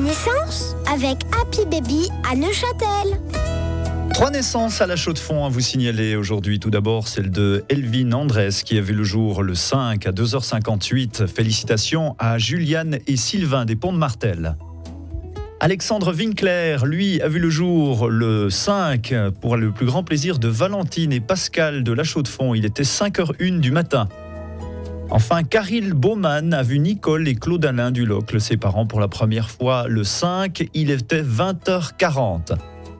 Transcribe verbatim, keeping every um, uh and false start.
naissance avec Happy Baby à Neuchâtel. Trois naissances à la Chaux-de-Fonds à vous signaler aujourd'hui. Tout d'abord, celle de Elvin Andrés qui a vu le jour le cinq à deux heures cinquante-huit. Félicitations à Juliane et Sylvain des Ponts de Martel. Alexandre Winkler, lui, a vu le jour le cinq pour le plus grand plaisir de Valentine et Pascal de la Chaux-de-Fonds. Il était cinq heures une du matin. Enfin, Caril Baumann a vu Nicole et Claude Alain du Locle, ses parents, pour la première fois le cinq. Il était vingt heures quarante.